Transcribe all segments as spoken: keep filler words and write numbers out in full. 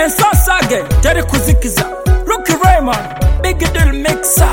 Essence again, Terry Kuzikiza, Rookie Raymond, Big Deal Mixer.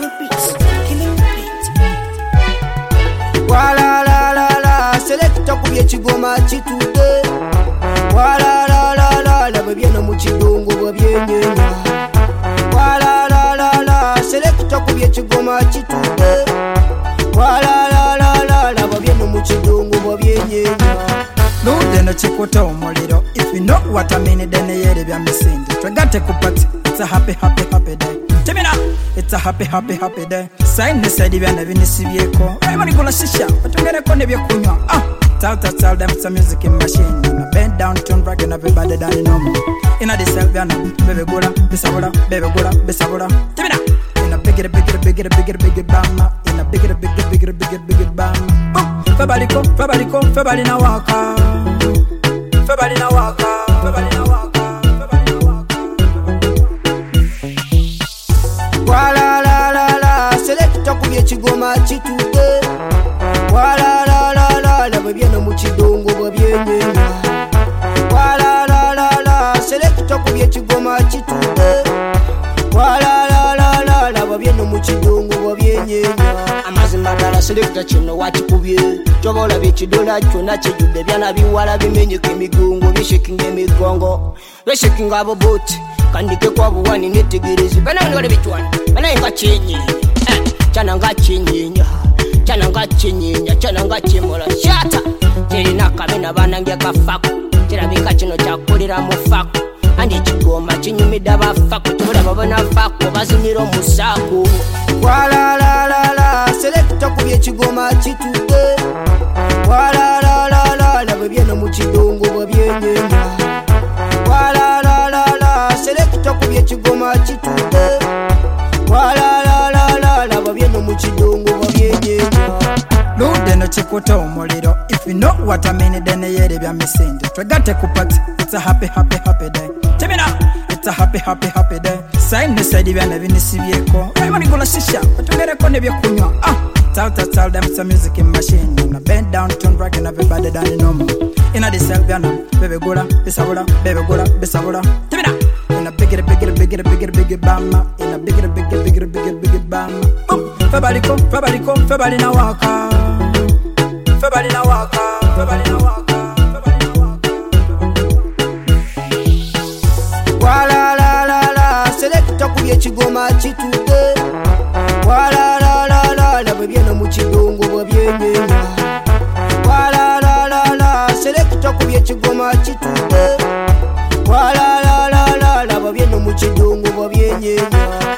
Wala la la la, selecta kubye chigoma chitude. Wala la la la, la babyena mu kidongo babyenyenya. Wala la la la, selecta kubye chigoma chitude. Wala la la la, la babyena mu kidongo babyenyenya. Lude no chikuta omuliro. If you know what I mean, then yere bya misindi. Twagate kupati. It's a happy, happy, happy day. Timina, it's a happy, happy, happy day. Sign the side byana binisibyeko. Everybody gonna shisha, batongere ko nebyo kunywa. Ah, tell tell tell them it's a music machine. Na bend down, turn back, and everybody down no more. Inna the cell byana, baby gura, bisabura, baby gura, bisabura. Timina, inna bigger, bigger, bigger, bigger, bigger bama. Inna bigger, bigger, bigger, bigger, bigger bama. Boom, febali ko, febali ko, febali na waka. Febali na waka, febali na waka. Wala la la la, selecta kubye chigoma chitude. Wala la la la, la babyena mu kidongo babyenyenya. Wala la la la, selecta kubye chigoma chitude. Wala la la la, la babyena mu kidongo babyenyenya. Amazima dala selecta kino wakikubye. Tobola bikidola kyona kijude byana biwala bimenyeka emigongo bishikinga emigongo. Bishikinga abo boti. Kandike kwa buwani netegerezi bana ngole bitwani bana nga chenye eh chana nga chenye chana nga chenye chana nga chimola shata terina kamena bana ngya kafako terabika kino kyakolera mu fako andi kigoma kinyumida bafako tubula babona fako bazimiro musako. Wala la la la, selecta kubye kigoma kitude. Wala la la la, la babyena mu kidongo babyenyenya. Wala la la la, selecta kubye kigoma kitude. Wala la la la, la babyena mu kidongo babyenyenya. Lude no chikuta omuliro. If you know what I mean, then yere bya misindi. Twagate kupati. It's a happy, happy, happy day. Timina, it's a happy, happy, happy day. Sign the side byana binisibyeko. Everybody gonna shisha, batongere ko nebyo kunywa. Ah, tell tell tell them it's a music machine. Na bend down, turn back, and everybody down no more. Inna the cell byana, baby gura, bisabura, baby gura, bisabura. Timina, in a bigger, bigger, bigger, bigger, bigger bama. In a bigger, bigger, bigger, bigger, bigger bama. Boom, febali ko, febali ko, febali na waka. Febali na waka, febali na waka, febali na waka. Wala la la la, selecta kubye kigoma kitude. Wala la la la, la babyena mu kidongo babyenyenya. Wala la la la, selecta kubye kigoma kitude. Wala la la la, la babyena mu kidongo babyenyenya.